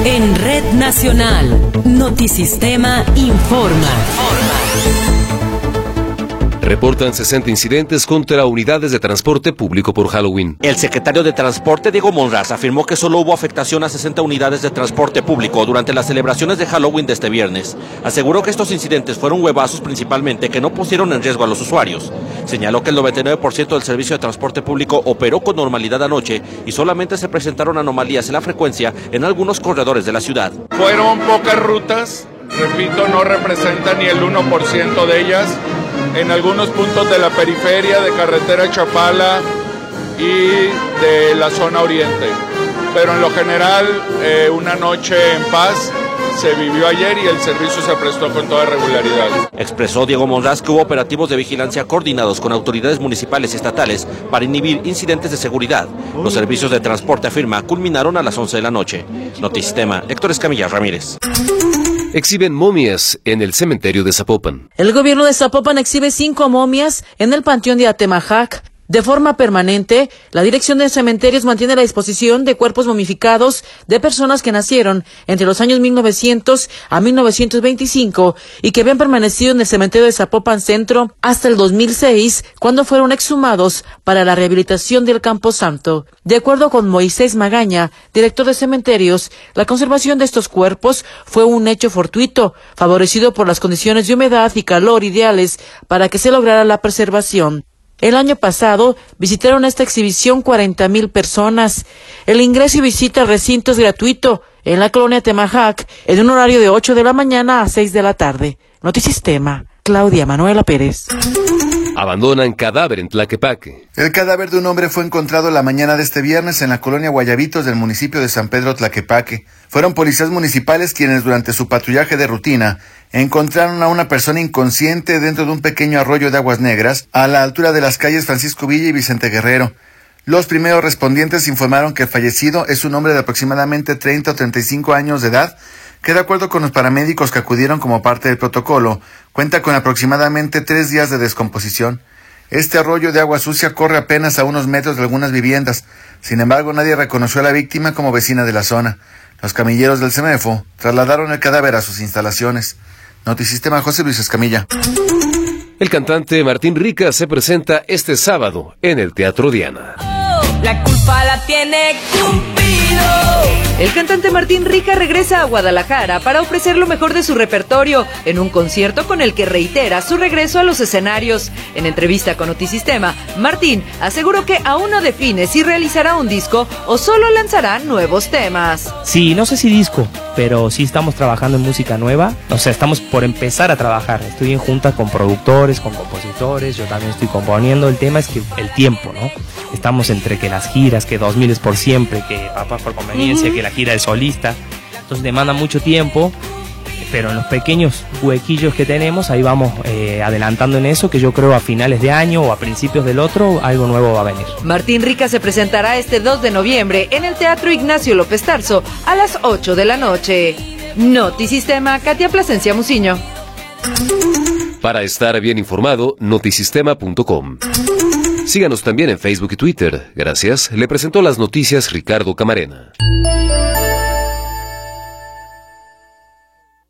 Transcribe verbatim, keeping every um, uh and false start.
En Red Nacional, Notisistema informa. Reportan sesenta incidentes contra unidades de transporte público por Halloween. El secretario de Transporte, Diego Monraz, afirmó que solo hubo afectación a sesenta unidades de transporte público durante las celebraciones de Halloween de este viernes. Aseguró que estos incidentes fueron huevazos principalmente que no pusieron en riesgo a los usuarios. Señaló que el noventa y nueve por ciento del servicio de transporte público operó con normalidad anoche y solamente se presentaron anomalías en la frecuencia en algunos corredores de la ciudad. Fueron pocas rutas, repito, no representa ni el uno por ciento de ellas. En algunos puntos de la periferia, de carretera Chapala y de la zona oriente. Pero en lo general, eh, una noche en paz se vivió ayer y el servicio se prestó con toda regularidad. Expresó Diego Monraz que hubo operativos de vigilancia coordinados con autoridades municipales y estatales para inhibir incidentes de seguridad. Los servicios de transporte, afirma, culminaron a las once de la noche. Notisistema, Héctor Escamilla Ramírez. Exhiben momias en el cementerio de Zapopan. El gobierno de Zapopan exhibe cinco momias en el panteón de Atemajac. De forma permanente, la Dirección de Cementerios mantiene la disposición de cuerpos momificados de personas que nacieron entre los años mil novecientos a mil novecientos veinticinco y que habían permanecido en el cementerio de Zapopan Centro hasta el dos mil seis, cuando fueron exhumados para la rehabilitación del Camposanto. De acuerdo con Moisés Magaña, director de cementerios, la conservación de estos cuerpos fue un hecho fortuito, favorecido por las condiciones de humedad y calor ideales para que se lograra la preservación. El año pasado visitaron esta exhibición cuarenta mil personas. El ingreso y visita al recinto es gratuito en la colonia Atemajac en un horario de ocho de la mañana a seis de la tarde. Notisistema, Claudia Manuela Pérez. Abandonan cadáver en Tlaquepaque. El cadáver de un hombre fue encontrado la mañana de este viernes en la colonia Guayabitos del municipio de San Pedro Tlaquepaque. Fueron policías municipales quienes durante su patrullaje de rutina encontraron a una persona inconsciente dentro de un pequeño arroyo de aguas negras a la altura de las calles Francisco Villa y Vicente Guerrero. Los primeros respondientes informaron que el fallecido es un hombre de aproximadamente treinta o treinta y cinco años de edad, que de acuerdo con los paramédicos que acudieron como parte del protocolo, cuenta con aproximadamente tres días de descomposición. Este arroyo de agua sucia corre apenas a unos metros de algunas viviendas. Sin embargo, nadie reconoció a la víctima como vecina de la zona. Los camilleros del CEMEFO trasladaron el cadáver a sus instalaciones. Notisistema, José Luis Escamilla. El cantante Martín Rica se presenta este sábado en el Teatro Diana. La culpa la tiene Cupido. El cantante Martín Rica regresa a Guadalajara para ofrecer lo mejor de su repertorio en un concierto con el que reitera su regreso a los escenarios. En entrevista con Notisistema, Martín aseguró que aún no define si realizará un disco o solo lanzará nuevos temas. Sí, no sé si disco, pero sí estamos trabajando en música nueva. O sea, estamos por empezar a trabajar. Estoy en junta con productores, con compositores, yo también estoy componiendo. El tema es que el tiempo, ¿no? Estamos entre que las giras, que dos mil es por siempre, que Papá por conveniencia, uh-huh. que la gira de solista. Entonces demanda mucho tiempo, pero en los pequeños huequillos que tenemos, ahí vamos eh, adelantando en eso, que yo creo a finales de año o a principios del otro, algo nuevo va a venir. Martín Rica se presentará este dos de noviembre en el Teatro Ignacio López Tarso a las ocho de la noche. Notisistema, Katia Plasencia Muciño. Para estar bien informado, notisistema punto com. Síganos también en Facebook y Twitter. Gracias. Le presentó las noticias Ricardo Camarena.